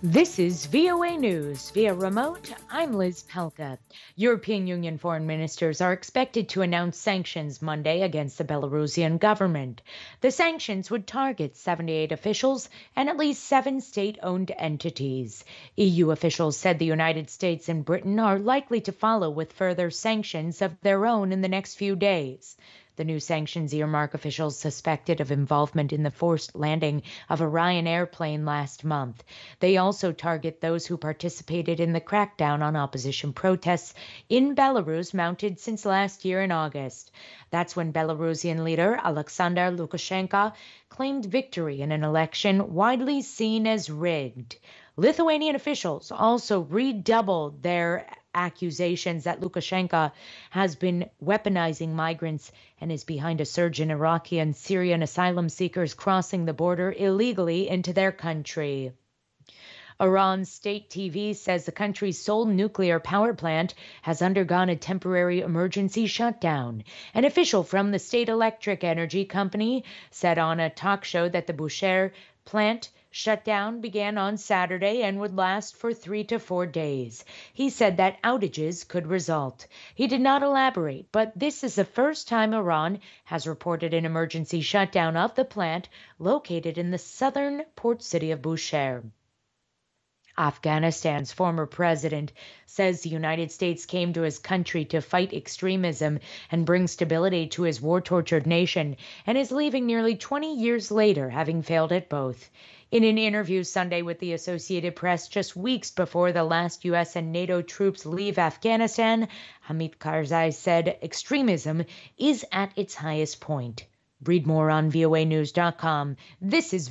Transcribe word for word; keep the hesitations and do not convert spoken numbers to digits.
This is V O A News. Via remote, I'm Liz Pelka. European Union foreign ministers are expected to announce sanctions Monday against the Belarusian government. The sanctions would target seventy-eight officials and at least seven state-owned entities. E U officials said the United States and Britain are likely to follow with further sanctions of their own in the next few days. The new sanctions earmark officials suspected of involvement in the forced landing of a Ryanair plane last month. They also target those who participated in the crackdown on opposition protests in Belarus mounted since last year in August. That's when Belarusian leader Alexander Lukashenko claimed victory in an election widely seen as rigged. Lithuanian officials also redoubled their accusations that Lukashenko has been weaponizing migrants and is behind a surge in Iraqi and Syrian asylum seekers crossing the border illegally into their country. Iran's state T V says the country's sole nuclear power plant has undergone a temporary emergency shutdown. An official from the state electric energy company said on a talk show that the Bushehr plant shutdown began on Saturday and would last for three to four days. He said that outages could result. He did not elaborate, but this is the first time Iran has reported an emergency shutdown of the plant located in the southern port city of Bushehr. Afghanistan's former president says the United States came to his country to fight extremism and bring stability to his war-tortured nation, and is leaving nearly twenty years later, having failed at both. In an interview Sunday with the Associated Press, just weeks before the last U S and NATO troops leave Afghanistan, Hamid Karzai said extremism is at its highest point. Read more on V O A news dot com. This is